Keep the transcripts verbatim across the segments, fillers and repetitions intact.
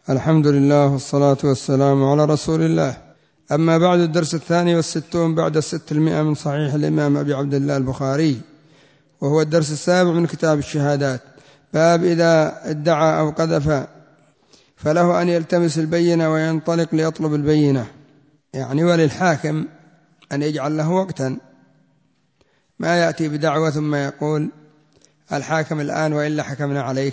الحمد لله والصلاة والسلام على رسول الله. أما بعد، الدرس الثاني والستون بعد الست المئة من صحيح الإمام أبي عبد الله البخاري، وهو الدرس السابع من كتاب الشهادات. باب إذا ادعى أو قذف فله أن يلتمس البينة وينطلق ليطلب البينة، يعني وللحاكم أن يجعل له وقتا، ما يأتي بدعوة ثم يقول الحاكم الآن وإلا حكمنا عليك،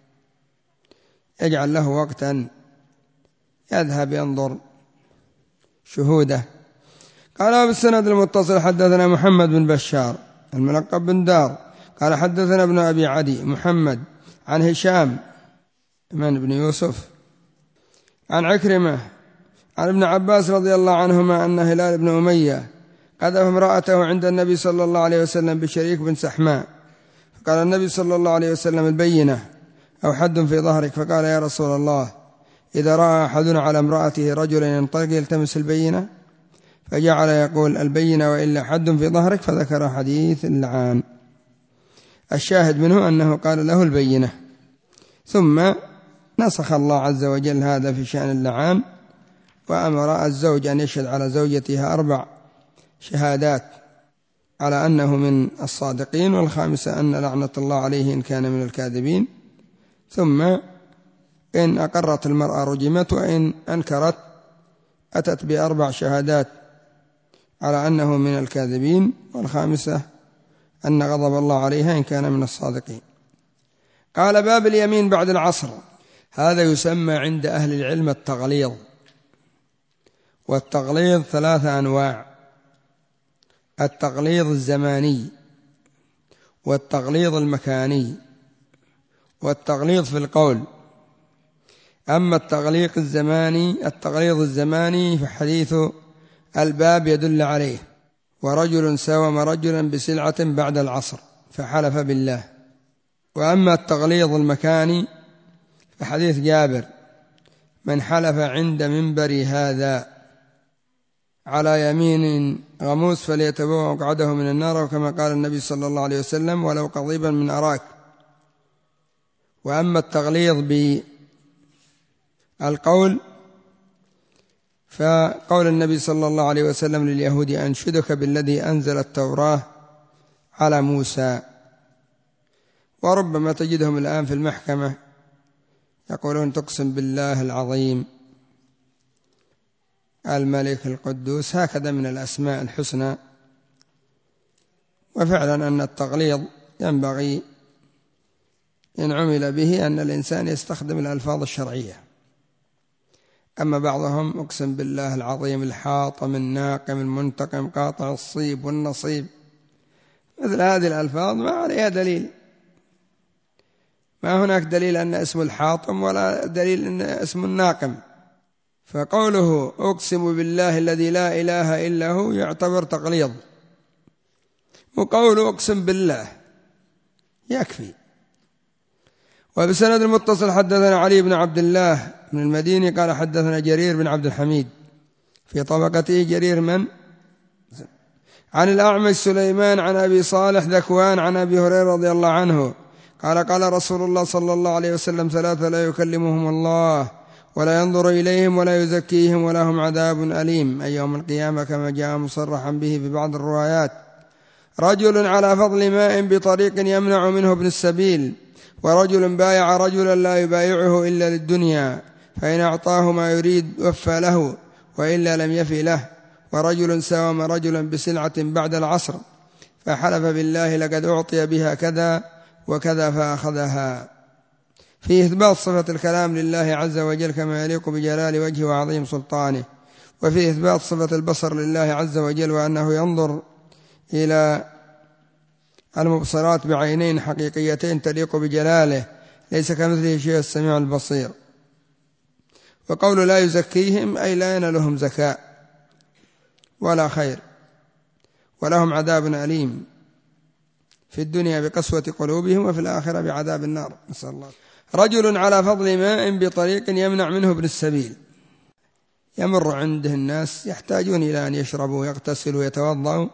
يجعل له وقتا يذهب ينظر شهوده. قال بالسند المتصل حدثنا محمد بن بشار الملقب بن دار قال حدثنا ابن أبي عدي محمد عن هشام من بن يوسف عن عكرمة عن ابن عباس رضي الله عنهما أن هلال بن أمية قذف امرأته عند النبي صلى الله عليه وسلم بشريك بن سحماء، فقال النبي صلى الله عليه وسلم البينة أو حد في ظهرك، فقال يا رسول الله إذا رأى أحدنا على امرأته رجلا ينطلق يلتمس البينة، فجعل يقول البينة وإلا حد في ظهرك، فذكر حديث اللعان. الشاهد منه أنه قال له البينة، ثم نسخ الله عز وجل هذا في شأن اللعان، وأمر الزوج أن يشهد على زوجتها أربع شهادات على أنه من الصادقين، والخامسة أن لعنة الله عليه إن كان من الكاذبين، ثم إن أقرت المرأة رجمت، وإن أنكرت أتت بأربع شهادات على أنه من الكاذبين، والخامسة أن غضب الله عليها إن كان من الصادقين. قال باب اليمين بعد العصر. هذا يسمى عند أهل العلم التغليظ، والتغليظ ثلاثة أنواع: التغليظ الزماني، والتغليظ المكاني، والتغليظ في القول. أما التغليظ الزماني التغليظ الزماني فحديث الباب يدل عليه: ورجل ساوم رجلا بسلعة بعد العصر فحلف بالله. وأما التغليظ المكاني فحديث جابر: من حلف عند منبري هذا على يمين غموس فليتبوأ مقعده من النار، وكما قال النبي صلى الله عليه وسلم: ولو قضيبا من أراك. وأما التغليظ بالقول فقول النبي صلى الله عليه وسلم لليهود: أنشدك بالذي أنزل التوراة على موسى. وربما تجدهم الآن في المحكمة يقولون تقسم بالله العظيم الملك القدوس، هكذا من الأسماء الحسنى. وفعلا أن التغليظ ينبغي إن عمل به أن الإنسان يستخدم الألفاظ الشرعية. أما بعضهم أقسم بالله العظيم الحاطم الناقم المنتقم قاطع الصيب والنصيب، مثل هذه الألفاظ ما عليها دليل، ما هناك دليل أن اسم الحاطم ولا دليل أن اسم الناقم. فقوله أقسم بالله الذي لا إله إلا هو يعتبر تغليظ، وقوله أقسم بالله يكفي. وبسند المتصل حدثنا علي بن عبد الله من المديني قال حدثنا جرير بن عبد الحميد في طبقته جرير من عن الأعمش سليمان عن أبي صالح ذكوان عن أبي هريرة رضي الله عنه قال قال رسول الله صلى الله عليه وسلم: ثلاثة لا يكلمهم الله ولا ينظر إليهم ولا يزكيهم ولهم عذاب أليم أي يوم القيامة، كما جاء مصرحا به في بعض الروايات: رجل على فضل ماء بطريق يمنع منه ابن السبيل، ورجل بايع رجلا لا يبايعه إلا للدنيا، فإن أعطاه ما يريد وفى له وإلا لم يفي له، ورجل ساوم رجلا بسلعة بعد العصر فحلف بالله لقد أعطي بها كذا وكذا فأخذها. فيه إثبات صفة الكلام لله عز وجل كما يليق بجلال وجهه وعظيم سلطانه، وفيه إثبات صفة البصر لله عز وجل، وأنه ينظر إلى المبصرات بعينين حقيقيتين تليق بجلاله ليس كمثله شيء السميع البصير. وقول لا يزكيهم أي لا ينالهم زكاة ولا خير، ولهم عذاب أليم في الدنيا بقسوة قلوبهم، وفي الآخرة بعذاب النار، نسأل الله. رجل على فضل ماء بطريق يمنع منه ابن السبيل، يمر عنده الناس يحتاجون إلى أن يشربوا ويغتسلوا ويتوضأوا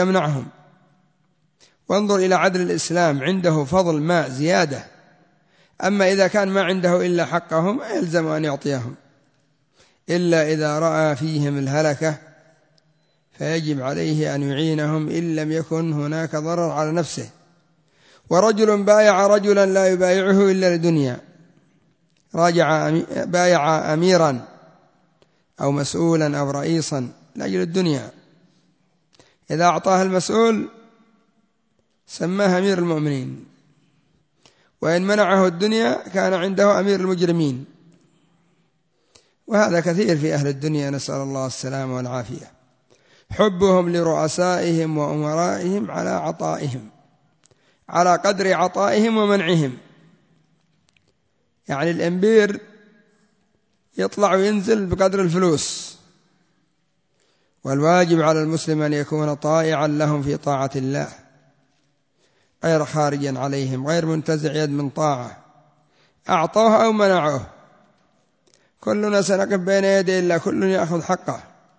ويمنعهم. وانظر إلى عدل الإسلام، عنده فضل ماء زيادة أما إذا كان ما عنده إلا حقهم يلزم أن يعطيهم، إلا إذا رأى فيهم الهلكة فيجب عليه أن يعينهم إن لم يكن هناك ضرر على نفسه. ورجل بايع رجلا لا يبايعه إلا لدنيا، راجع بايع أميرا أو مسؤولا أو رئيسا لأجل الدنيا، إذا أعطاه المسؤول سماه أمير المؤمنين، وإن منعه الدنيا كان عنده أمير المجرمين. وهذا كثير في أهل الدنيا، نسأل الله السلامة والعافية. حبهم لرؤسائهم وأمرائهم على عطائهم، على قدر عطائهم ومنعهم. يعني الأمير يطلع وينزل بقدر الفلوس، والواجب على المسلم أن يكون طائعا لهم في طاعة الله، غير خارجا عليهم، غير منتزع يد من طاعة، أعطوه أو منعوه، كلنا سنقف بين يدي الله، كل يأخذ حقه.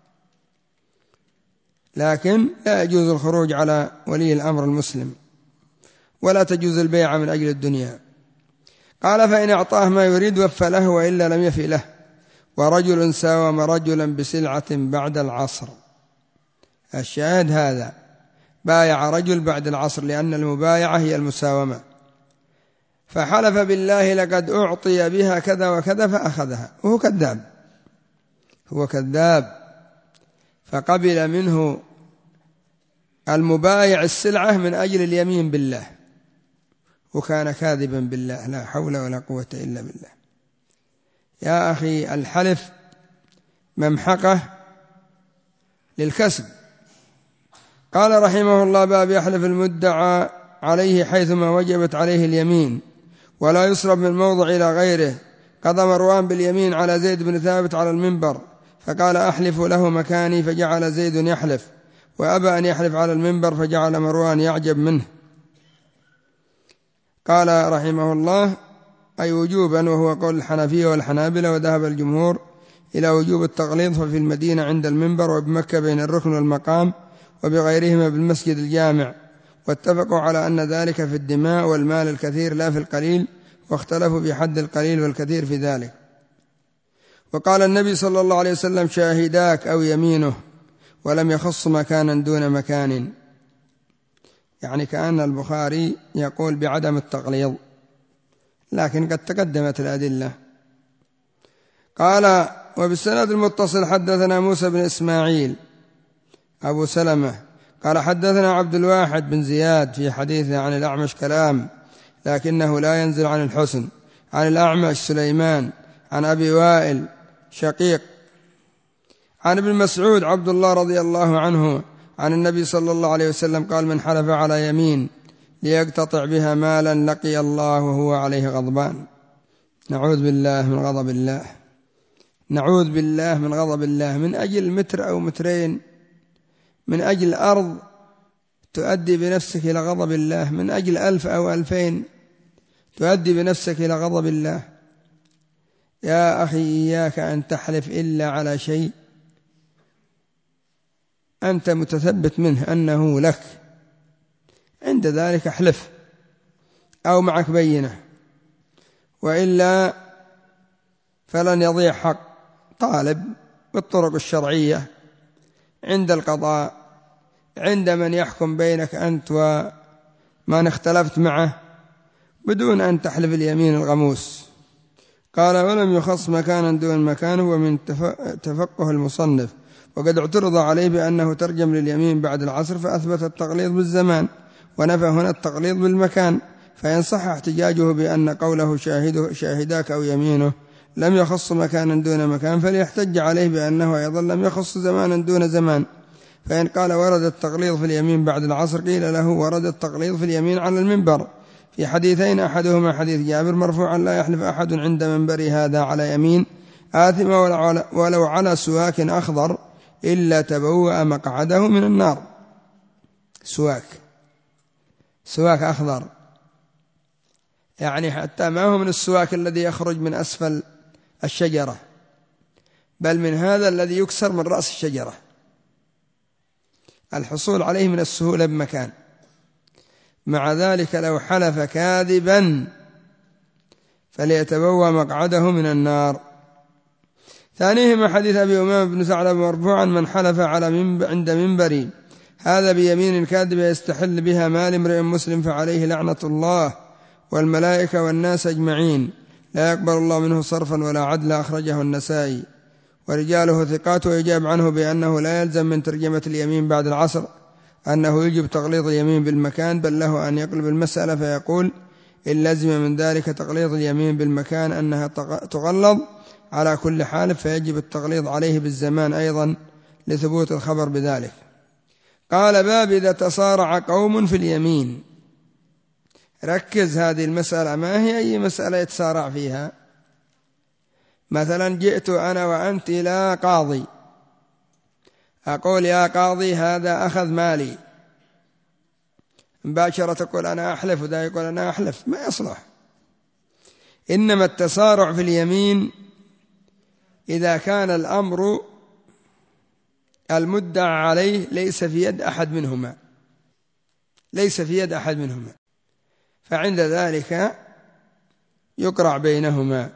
لكن لا يجوز الخروج على ولي الأمر المسلم، ولا تجوز البيعة من أجل الدنيا. قال فإن أعطاه ما يريد وفى له، وإلا لم يفي له. ورجل ساوم رجلا بسلعة بعد العصر، الشاهد هذا، بايع رجل بعد العصر، لأن المبايعة هي المساومة، فحلف بالله لقد أعطي بها كذا وكذا فأخذها، وهو كذاب، هو كذاب، فقبل منه المبايع السلعة من أجل اليمين بالله، وكان كاذبا بالله، لا حول ولا قوة إلا بالله. يا أخي الحلف ممحقة للكسب. قال رحمه الله: باب يحلف المدعى عليه حيثما وجبت عليه اليمين، ولا يصرف من موضع إلى غيره. قضى مروان باليمين على زيد بن ثابت على المنبر، فقال: أحلف له مكاني، فجعل زيد يحلف، وأبى أن يحلف على المنبر، فجعل مروان يعجب منه. قال رحمه الله: أي وجوبا، وهو قول الحنفية والحنابلة، وذهب الجمهور إلى وجوب التغليظ، ففي المدينة عند المنبر، وبمكة بين الركن والمقام، وبغيرهما بالمسجد الجامع، واتفقوا على أن ذلك في الدماء والمال الكثير لا في القليل، واختلفوا في حد القليل والكثير في ذلك. وقال النبي صلى الله عليه وسلم: شاهداك أو يمينه، ولم يخص مكانا دون مكان، يعني كأن البخاري يقول بعدم التغليظ، لكن قد تقدمت الأدلة. قال: وبالسند المتصل حدثنا موسى بن إسماعيل أبو سلمة قال حدثنا عبد الواحد بن زياد في حديثه عن الأعمش كلام، لكنه لا ينزل عن الحسن. عن الأعمش سليمان عن أبي وائل شقيق عن ابن مسعود عبد الله رضي الله عنه عن النبي صلى الله عليه وسلم قال: من حلف على يمين ليقتطع بها مالا لقي الله وهو عليه غضبان. نعوذ بالله من غضب الله، نعوذ بالله من غضب الله، من أجل متر أو مترين، من أجل أرض تؤدي بنفسك إلى غضب الله، من أجل ألف أو ألفين تؤدي بنفسك إلى غضب الله. يا أخي إياك أن تحلف إلا على شيء أنت متثبت منه أنه لك، عند ذلك احلف، أو معك بينة، وإلا فلن يضيع حق طالب بالطرق الشرعية عند القضاء، عند من يحكم بينك أنت ومن اختلفت معه، بدون أن تحلف اليمين الغموس. قال: ولم يخص مكانا دون مكانه، ومن تفقه المصنف، وقد اعترض عليه بأنه ترجم لليمين بعد العصر، فأثبت التغليظ بالزمان، ونفى هنا التغليظ بالمكان، فإن صح احتجاجه بأن قوله شاهده شاهداك أو يمينه لم يخص مكانا دون مكان، فليحتج عليه بأنه أيضا لم يخص زمانا دون زمان. فإن قال ورد التغليظ في اليمين بعد العصر، قيل له ورد التغليظ في اليمين على المنبر في حديثين، أحدهما حديث جابر مرفوعا: لا يحلف أحد عند منبر هذا على يمين آثمة ولو على سواك أخضر إلا تبوأ مقعده من النار. سواك سواك أخضر، يعني حتى ما هو من السواك الذي يخرج من أسفل الشجرة، بل من هذا الذي يكسر من رأس الشجرة، الحصول عليه من السهولة بمكان. مع ذلك لو حلف كاذبا فليتبوأ مقعده من النار. ثانيهما حديث أبي أمامة بن ثعلبة مرفوعا: من حلف على منب عند منبري هذا بيمين كاذبة يستحل بها مال امرئ مسلم فعليه لعنة الله والملائكة والناس أجمعين لا يقبل الله منه صرفا ولا عدلا. أخرجه النسائي ورجاله ثقات. ويجاب عنه بأنه لا يلزم من ترجمة اليمين بعد العصر أنه يجب تغليظ اليمين بالمكان، بل له أن يقلب المسألة فيقول إن لزم من ذلك تغليظ اليمين بالمكان أنها تغلظ على كل حال، فيجب التغليظ عليه بالزمان أيضا لثبوت الخبر بذلك. قال: باب إذا تصارع قوم في اليمين. ركز، هذه المسألة ما هي أي مسألة يتصارع فيها. مثلا جئت أنا وأنت إلى قاضي، أقول: يا قاضي هذا أخذ مالي، مباشرة تقول أنا أحلف وذا يقول أنا أحلف، ما يصلح. إنما التصارع في اليمين إذا كان الأمر المدعى عليه ليس في يد أحد منهما ليس في يد أحد منهما فعند ذلك يقرع بينهما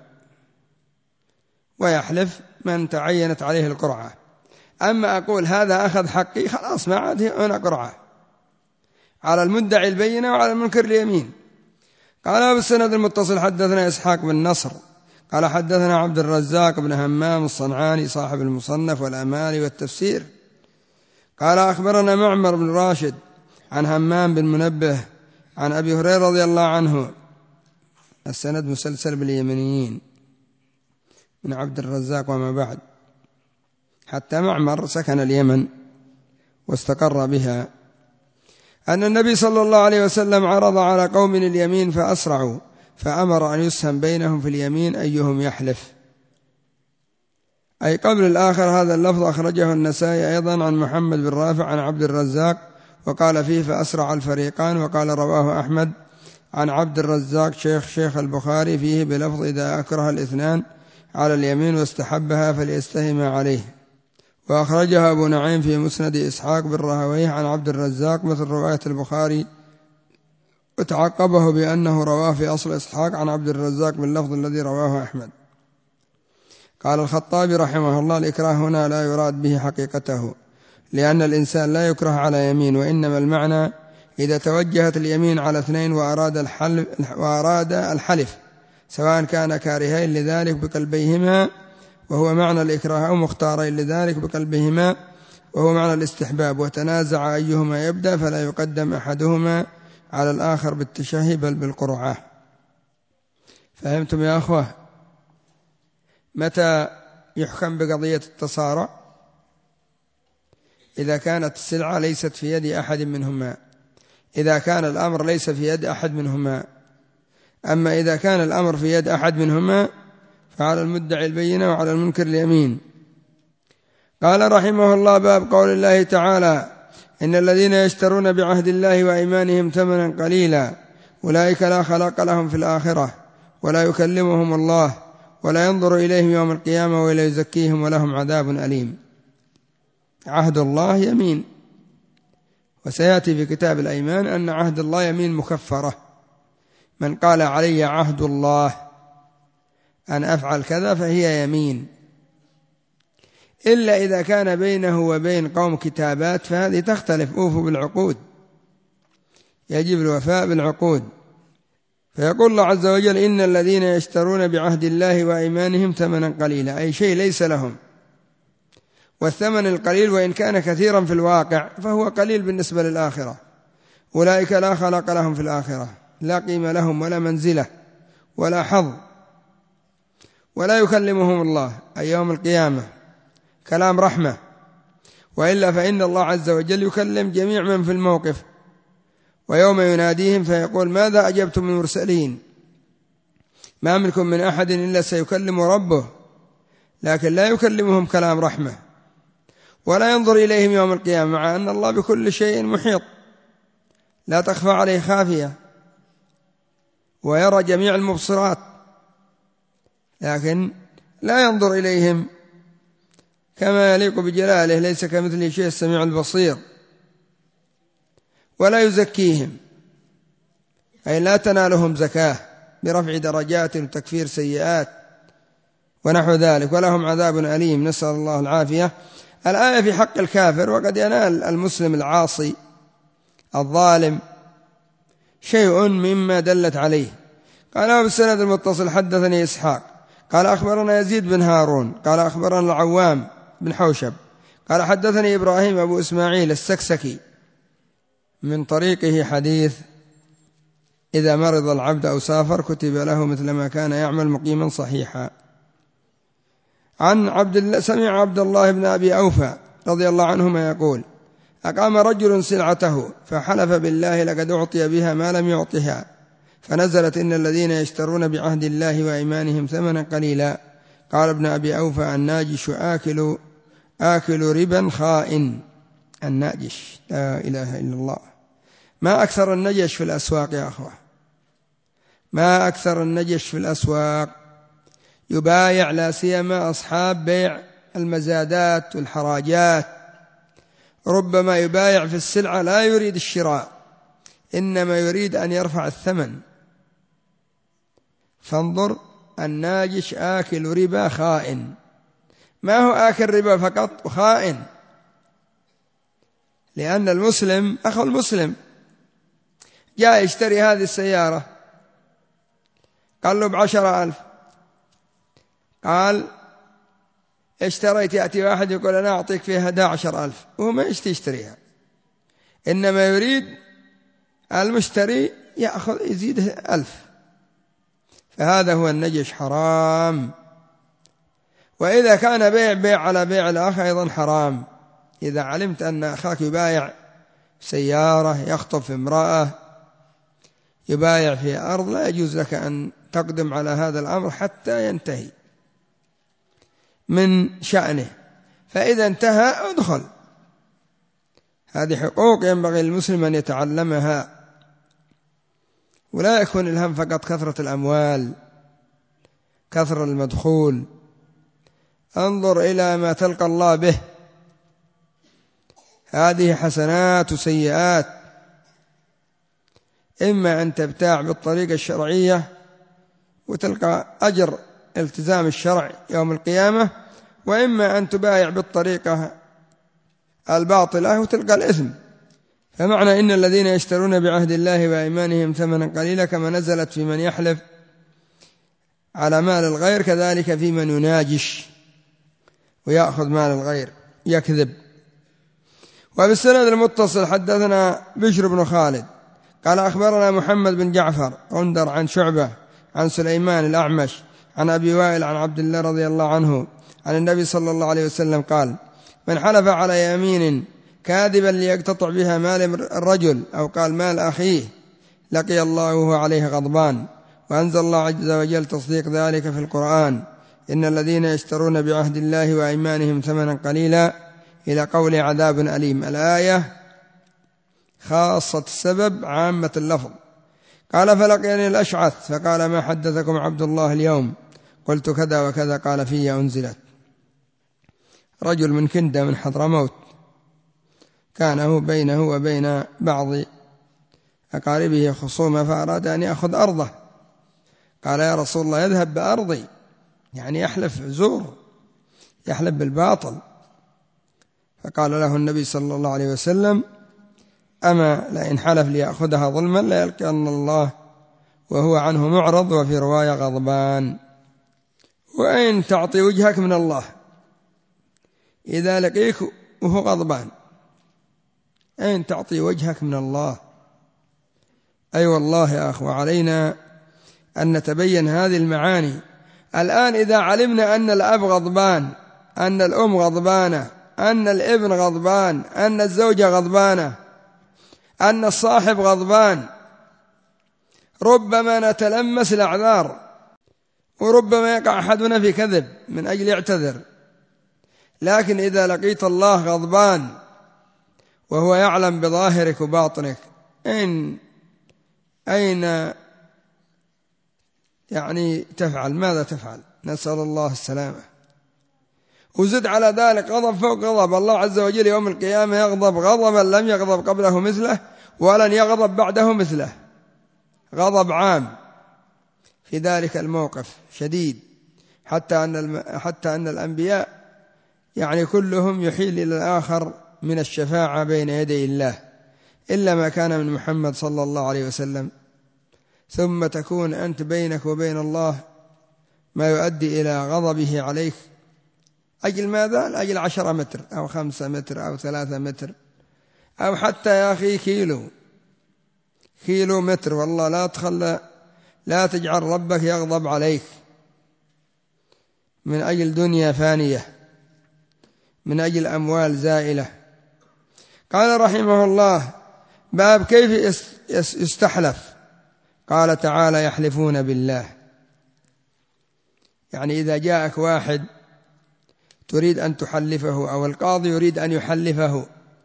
ويحلف من تعينت عليه القرعة. أما أقول هذا أخذ حقي، خلاص ما عاد هنا قرعة، على المدعي البينة وعلى المنكر اليمين. قال: بالسند المتصل حدثنا إسحاق بن نصر قال حدثنا عبد الرزاق بن همام الصنعاني صاحب المصنف والأمالي والتفسير قال أخبرنا معمر بن راشد عن همام بن منبه عن أبي هريرة رضي الله عنه. السند مسلسل باليمنيين من عبد الرزاق وما بعد، حتى معمر سكن اليمن واستقر بها، أن النبي صلى الله عليه وسلم عرض على قوم اليمين فأسرعوا، فأمر أن يسهم بينهم في اليمين أيهم يحلف، أي قبل الآخر. هذا اللفظ أخرجه النسائي أيضا عن محمد بن رافع عن عبد الرزاق وقال فيه فأسرع الفريقان. وقال رواه أحمد عن عبد الرزاق شيخ شيخ البخاري فيه بلفظ إذا أكره الاثنان على اليمين واستحبها فليستهما عليه. وأخرجها أبو نعيم في مسند إسحاق بن راهويه عن عبد الرزاق مثل رواية البخاري، وتعقبه بأنه رواه في أصل إسحاق عن عبد الرزاق باللفظ الذي رواه أحمد. قال الخطابي رحمه الله: الإكراه هنا لا يراد به حقيقته، لأن الإنسان لا يكره على يمين، وإنما المعنى إذا توجهت اليمين على اثنين وأراد الحلف, وأراد الحلف سواء كان كارهين لذلك بقلبيهما وهو معنى الإكراه أو مختارين لذلك بقلبهما وهو معنى الاستحباب، وتنازع أيهما يبدأ فلا يقدم أحدهما على الآخر بالتشهي بل بالقرعة. فهمتم يا أخوة؟ متى يحكم بقضية التصارع؟ إذا كانت السلعة ليست في يد أحد منهما، إذا كان الأمر ليس في يد أحد منهما. أما إذا كان الأمر في يد أحد منهما فعلى المدعي البينة وعلى المنكر اليمين. قال رحمه الله: باب قول الله تعالى: إن الذين يشترون بعهد الله وأيمانهم ثمنا قليلا أولئك لا خلاق لهم في الآخرة ولا يكلمهم الله ولا ينظر إليهم يوم القيامة ولا يزكيهم ولهم عذاب أليم. عهد الله يمين، وسيأتي في كتاب الأيمان أن عهد الله يمين مكفرة. من قال علي عهد الله أن أفعل كذا فهي يمين، إلا إذا كان بينه وبين قوم كتابات فهذه تختلف. أوفوا بالعقود، يجب الوفاء بالعقود. فيقول الله عز وجل: إن الذين يشترون بعهد الله وأيمانهم ثمنا قليلا، أي شيء ليس لهم. والثمن القليل وإن كان كثيرا في الواقع فهو قليل بالنسبة للآخرة. أولئك لا خلق لهم في الآخرة، لا قيمة لهم ولا منزلة ولا حظ، ولا يكلمهم الله أي يوم القيامة كلام رحمة، وإلا فإن الله عز وجل يكلم جميع من في الموقف، ويوم يناديهم فيقول: ماذا أجبتم المرسلين؟ ما منكم من أحد إلا سيكلم ربه، لكن لا يكلمهم كلام رحمة ولا ينظر إليهم يوم القيامة، مع أن الله بكل شيء محيط لا تخفى عليه خافية ويرى جميع المبصرات، لكن لا ينظر إليهم كما يليق بجلاله، ليس كمثله شيء السميع البصير. ولا يزكيهم، أي لا تنالهم زكاة برفع درجات وتكفير سيئات ونحو ذلك، ولهم عذاب أليم، نسأل الله العافية. الآية في حق الكافر، وقد ينال المسلم العاصي الظالم شيء مما دلت عليه. قال بالسند المتصل حدثني إسحاق قال أخبرنا يزيد بن هارون قال أخبرنا العوام بن حوشب قال حدثني إبراهيم أبو إسماعيل السكسكي من طريقه حديث إذا مرض العبد أو سافر كتب له مثل ما كان يعمل مقيما صحيحا. عن عبد الله سمع عبد الله بن أبي أوفى رضي الله عنهما يقول أقام رجل سلعته فحلف بالله لقد أعطي بها ما لم يعطها، فنزلت إن الذين يشترون بعهد الله وأيمانهم ثمنا قليلا. قال ابن أبي أوفى الناجش آكل آكل ربا خائن. الناجش لا إله إلا الله. ما أكثر النجش في الأسواق يا أخوة، ما أكثر النجش في الأسواق. يبايع لا سيما أصحاب بيع المزادات والحراجات، ربما يبايع في السلعة لا يريد الشراء، إنما يريد أن يرفع الثمن. فانظر، الناجش آكل ربا خائن، ما هو آكل ربا فقط وخائن، لأن المسلم أخو المسلم جاء يشتري هذه السيارة قال له بعشرة ألف، قال اشتريت، يأتي واحد يقول أنا أعطيك فيها أحد عشر ألف، وهو ما يشتري يشتريها، إنما يريد المشتري يأخذ يزيده ألف. فهذا هو النجش، حرام. وإذا كان بيع بيع على بيع الآخر أيضا حرام. إذا علمت أن أخاك يبايع سيارة، يخطب في امرأة، يبايع في أرض، لا يجوز لك أن تقدم على هذا الأمر حتى ينتهي من شأنه، فإذا انتهى ادخل. هذه حقوق ينبغي للمسلم أن يتعلمها، ولا يكون الهم فقط كثرة الأموال، كثرة المدخول. انظر إلى ما تلقى الله به، هذه حسنات وسيئات. إما أن تبتاع بالطريقة الشرعية وتلقى أجر التزام الشرع يوم القيامة، وإما أن تبايع بالطريقة الباطلة وتلقى الإثم. فمعنى إن الذين يشترون بعهد الله وأيمانهم ثمنا قليلا كما نزلت في من يحلف على مال الغير، كذلك في من يناجش ويأخذ مال الغير يكذب. وبالسند المتصل حدثنا بشر بن خالد قال أخبرنا محمد بن جعفر غندر عن شعبة عن سليمان الأعمش عن أبي وائل عن عبد الله رضي الله عنه عن النبي صلى الله عليه وسلم قال من حلف على يمين كاذبا ليقتطع بها مال الرجل أو قال مال أخيه لقي الله وهو عليه غضبان. وأنزل الله عز وجل تصديق ذلك في القرآن إن الذين يشترون بعهد الله وأيمانهم ثمنا قليلا إلى قول عذاب أليم. الآية خاصة السبب عامة اللفظ. قال فلقيني الأشعث فقال ما حدثكم عبد الله اليوم؟ قلت كذا وكذا. قال في أنزلت. رجل من كندة من حضرموت كان بينه وبين بعض أقاربه خصومة فأراد أن يأخذ أرضه، قال يا رسول الله يذهب بأرضي، يعني يحلف زور، يحلف بالباطل. فقال له النبي صلى الله عليه وسلم أما لئن حلف ليأخذها ظلما لا يلقين الله وهو عنه معرض، وفي رواية غضبان. وأين تعطي وجهك من الله إذا لقيك وهو غضبان؟ أين تعطي وجهك من الله؟ أي أيوة والله يا أخوة علينا أن نتبين هذه المعاني. الآن إذا علمنا أن الأب غضبان، أن الأم غضبانة، أن الابن غضبان، أن الزوجة غضبانة، أن الصاحب غضبان، ربما نتلمس الأعذار، وربما يقع أحدنا في كذب من أجل يعتذر. لكن إذا لقيت الله غضبان وهو يعلم بظاهرك وباطنك، أين أين يعني تفعل؟ ماذا تفعل؟ نسأل الله السلامة. وزد على ذلك غضب فوق غضب. الله عز وجل يوم القيامة يغضب غضبا لم يغضب قبله مثله ولن يغضب بعده مثله، غضب عام. في ذلك الموقف شديد، حتى أن حتى أن الأنبياء يعني كلهم يحيل إلى الآخر من الشفاعة بين يدي الله، إلا ما كان من محمد صلى الله عليه وسلم. ثم تكون أنت بينك وبين الله ما يؤدي إلى غضبه عليك. أجل ماذا؟ لأجل عشرة متر أو خمسة متر أو ثلاثة متر أو حتى يا أخي كيلو كيلو متر، والله لا تخلى لا تجعل ربك يغضب عليك من أجل دنيا فانية، من أجل أموال زائلة. قال رحمه الله: باب كيف يستحلف. قال تعالى: يحلفون بالله. يعني إذا جاءك واحد تريد أن تحلفه أو القاضي يريد أن يحلفه،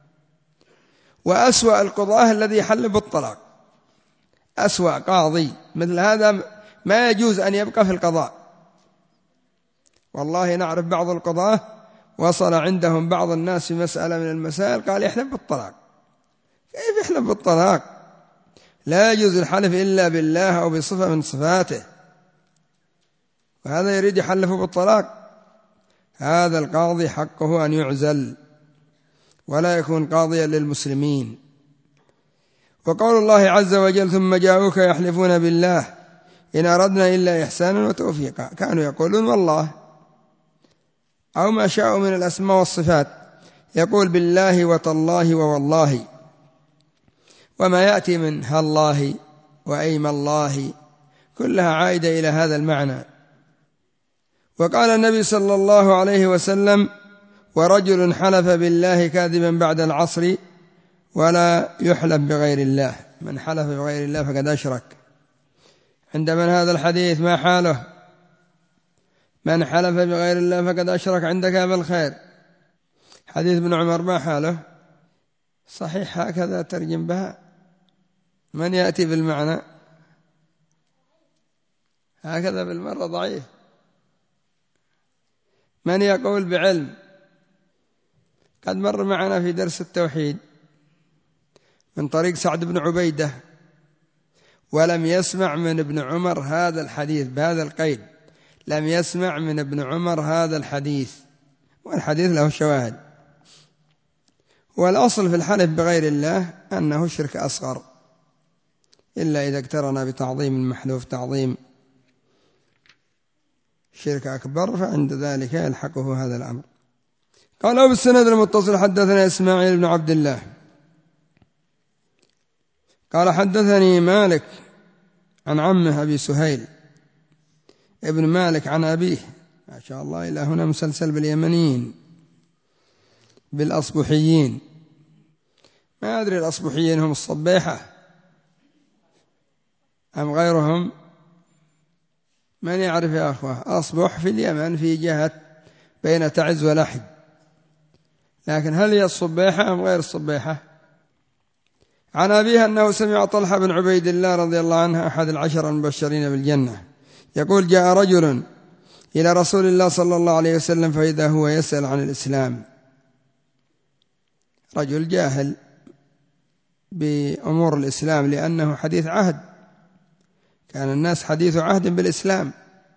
وأسوأ القضاة الذي يحلف بالطلاق، أسوأ قاضي مثل هذا ما يجوز أن يبقى في القضاء. والله نعرف بعض القضاة وصل عندهم بعض الناس في مسألة من المسائل قال يحلف بالطلاق. كيف يحلف بالطلاق؟ لا يجوز الحلف إلا بالله أو بصفة من صفاته، وهذا يريد يحلف بالطلاق. هذا القاضي حقه أن يعزل ولا يكون قاضيا للمسلمين. وقول الله عز وجل: ثم جاءوك يحلفون بالله إن أردنا إلا إحسانا وتوفيقا. كانوا يقولون والله أو ما شاءوا من الأسماء والصفات، يقول بالله وتالله ووالله، وما يأتي من هالله وأيم الله كلها عائدة إلى هذا المعنى. وقال النبي صلى الله عليه وسلم: ورجل حلف بالله كاذبا بعد العصر ولا يحلف بغير الله. من حلف بغير الله فقد أشرك. عند من هذا الحديث؟ ما حاله؟ من حلف بغير الله فقد أشرك عندك يا أبا الخير. حديث ابن عمر ما حاله؟ صحيح هكذا ترجم بها. من يأتي بالمعنى هكذا بالمرة ضعيف. من يقول بعلم؟ قد مر معنا في درس التوحيد من طريق سعد بن عبيدة، ولم يسمع من ابن عمر هذا الحديث بهذا القيد، لم يسمع من ابن عمر هذا الحديث، والحديث له شواهد. والأصل في الحلف بغير الله أنه شرك أصغر، إلا إذا اقترن بتعظيم المحلوف تعظيم شرك أكبر، فعند ذلك يلحقه هذا الأمر. قال بالسند المتصل: حدثنا إسماعيل بن عبد الله قال حدثني مالك عن عمه أبي سهيل ابن مالك عن أبيه. ما شاء الله، إلى هنا مسلسل باليمنيين بالأصبحيين. ما أدري الأصبحيين هم الصبيحة أم غيرهم؟ من يعرف يا أخوة؟ أصبح في اليمن في جهة بين تعز ولحج، لكن هل هي الصبيحة أم غير الصبيحة؟ عن أبيه أنه سمع طلحة بن عبيد الله رضي الله عنه أحد العشر المبشرين بالجنة يقول: جاء رجل إلى رسول الله صلى الله عليه وسلم فإذا هو يسأل عن الإسلام. رجل جاهل بأمور الإسلام لأنه حديث عهد، كان الناس حديث عهد بالإسلام.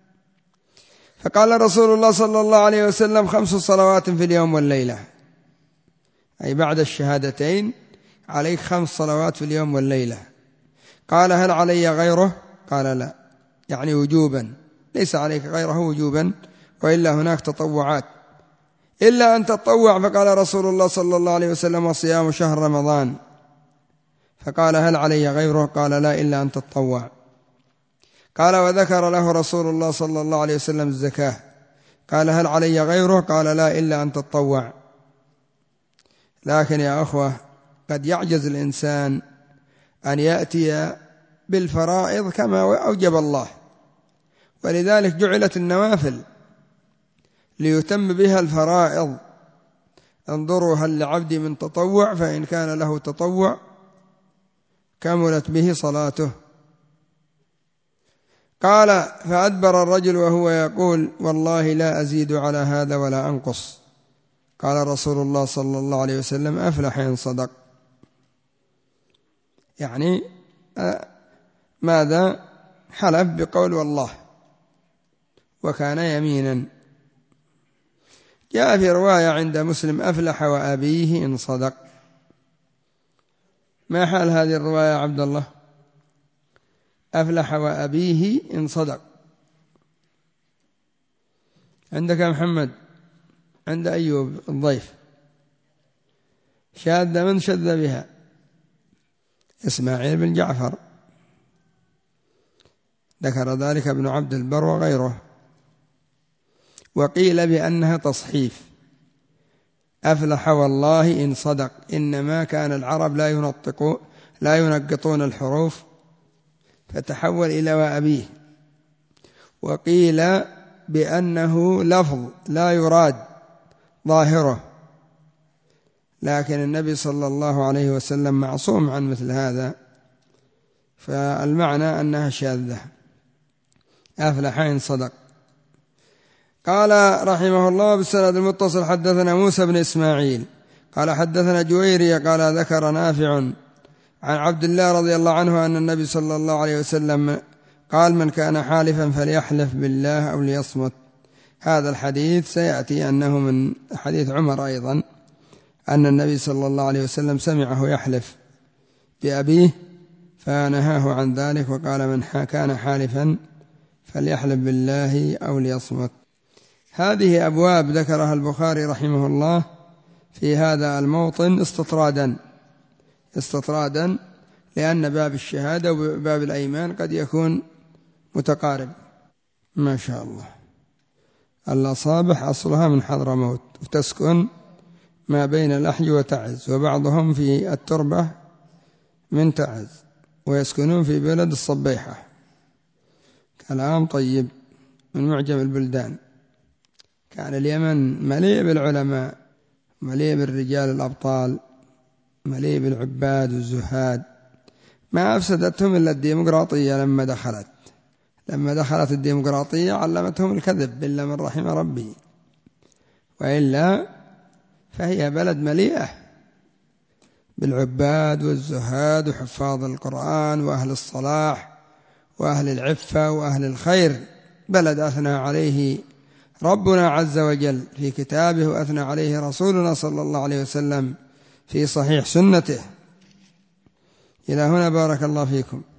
فقال رسول الله صلى الله عليه وسلم: خمس صلوات في اليوم والليلة، أي بعد الشهادتين عليك خمس صلوات في اليوم والليلة. قال: هل علي غيره؟ قال: لا، يعني وجوبا، ليس عليك غيره وجوبا، وإلا هناك تطوعات إلا أن تطوع. فقال رسول الله صلى الله عليه وسلم: وصيام شهر رمضان. فقال: هل علي غيره؟ قال: لا، إلا أن تطوع. قال: وذكر له رسول الله صلى الله عليه وسلم الزكاة. قال: هل علي غيره؟ قال: لا، إلا أن تطوع. لكن يا أخوة، قد يعجز الإنسان أن يأتي بالفرائض كما أوجب الله، ولذلك جعلت النوافل ليتم بها الفرائض. انظروا: هل لعبد من تطوع؟ فإن كان له تطوع كملت به صلاته. قال: فأدبر الرجل وهو يقول: والله لا أزيد على هذا ولا أنقص. قال رسول الله صلى الله عليه وسلم: أفلح إن صدق. يعني ماذا؟ حلف بقول والله وكان يمينا. جاء في رواية عند مسلم أفلح وأبيه إن صدق. ما حال هذه الرواية يا عبد الله؟ أفلح وأبيه إن صدق. عندك يا محمد؟ عند أيوب الضيف. شاذ من شذ بها؟ إسماعيل بن جعفر، ذكر ذلك ابن عبد البر وغيره. وقيل بأنها تصحيف، أفلح والله إن صدق، إنما كان العرب لا ينطقون لا ينقطون الحروف فتحول إلى وأبيه. وقيل بأنه لفظ لا يراد ظاهره، لكن النبي صلى الله عليه وسلم معصوم عن مثل هذا، فالمعنى أنها شاذة. أفلح إن صدق. قال رحمه الله بالسند المتصل حدثنا موسى بن إسماعيل قال حدثنا جويري قال ذكر نافع عن عبد الله رضي الله عنه أن النبي صلى الله عليه وسلم قال من كان حالفا فليحلف بالله أو ليصمت. هذا الحديث سيأتي أنه من حديث عمر أيضا، أن النبي صلى الله عليه وسلم سمعه يحلف بأبيه فنهاه عن ذلك وقال من كان حالفا فليحلف بالله أو ليصمت. هذه أبواب ذكرها البخاري رحمه الله في هذا الموطن استطرادا استطرادا لأن باب الشهادة وباب الأيمان قد يكون متقارب. ما شاء الله. الأصابح أصلها من حضرموت وتسكن ما بين الأحج وتعز، وبعضهم في التربة من تعز ويسكنون في بلد الصبيحة. كلام طيب من معجم البلدان. كان اليمن مليء بالعلماء، مليء بالرجال الأبطال، مليء بالعباد والزهاد. ما أفسدتهم إلا الديمقراطية. لما دخلت لما دخلت الديمقراطية علمتهم الكذب إلا من رحم ربي، وإلا فهي بلد مليئة بالعباد والزهاد وحفاظ القرآن وأهل الصلاح وأهل العفة وأهل الخير. بلد أثنى عليه ربنا عز وجل في كتابه وأثنى عليه رسولنا صلى الله عليه وسلم في صحيح سنته. إلى هنا بارك الله فيكم.